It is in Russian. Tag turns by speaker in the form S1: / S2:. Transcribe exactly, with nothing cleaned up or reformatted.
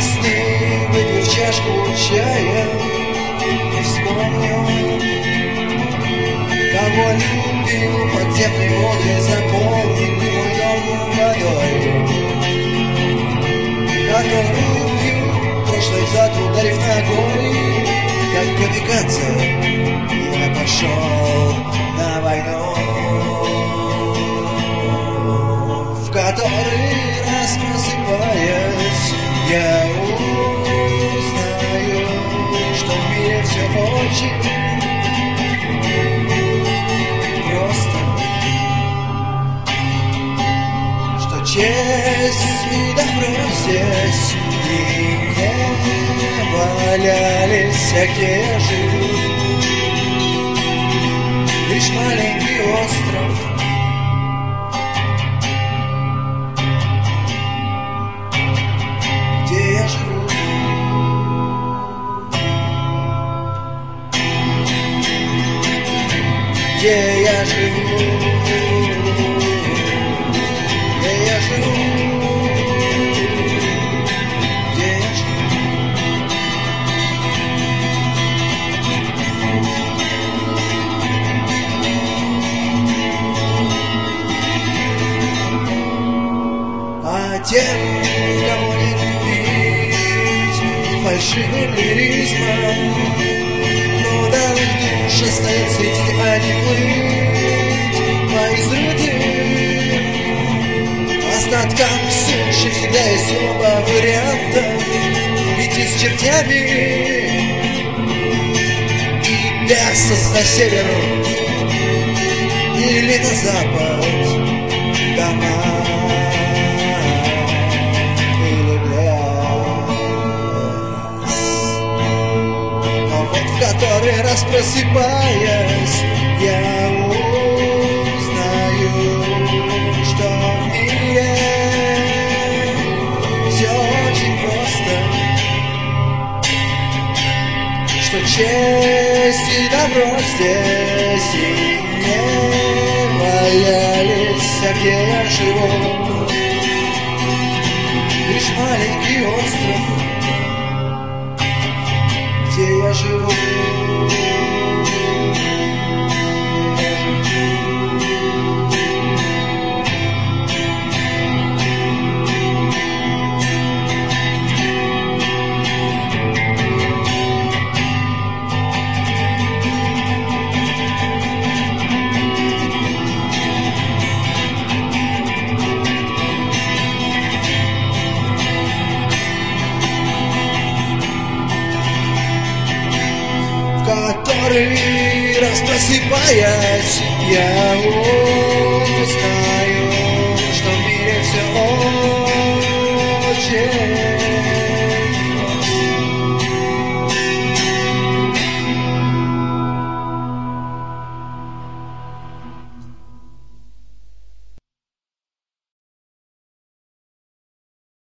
S1: весны, выпив чашку чая, и вспомнил, кого любил. Подземные воды заполнили мой дом водой. Как он рубил прошлый зад, ударив ногой, как камикадзе я пошел на войну, в который раз просыпаясь, я узнаю, что в мире все очень просто, что честь и добро здесь и не валялись, а где я живу, лишь маленький остров. Где я живу, где я живу, где я живу. А тем, кого не любить фальшивым лиризмом, но дал их душ оставить среди, а не плыть по изрытым остаткам суши. Всегда есть оба варианта: идти с чертями и пясаться на север или на запад, дома или в лес. Но вот в который раз просыпаясь, я узнаю, что в мире все очень просто, что честь и добро здесь и не валялись, а где я живу, лишь маленький остров, где я живу. Который раз просыпаясь, я узнаю,